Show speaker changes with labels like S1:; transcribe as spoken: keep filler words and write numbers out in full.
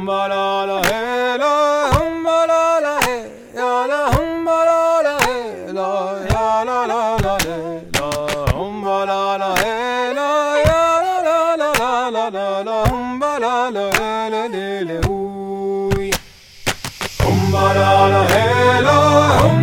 S1: humba la la hey la, humba la la hey, ya la humba la la hey la, ya la la la hey la, humba la la hey la, ya la la la la la la la, humba la la hey la le le ooh. Humba la la hey la, humba